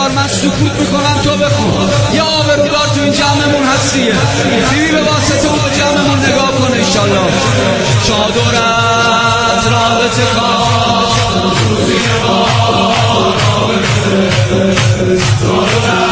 بذار من سکوت میکنم تو بخون. یه آبرودار تو این جمعمون هستیه، بیبی به واسطه اون به جمعمون نگاه کنه انشالله. چادرت رابطه کار روزی ما رابطه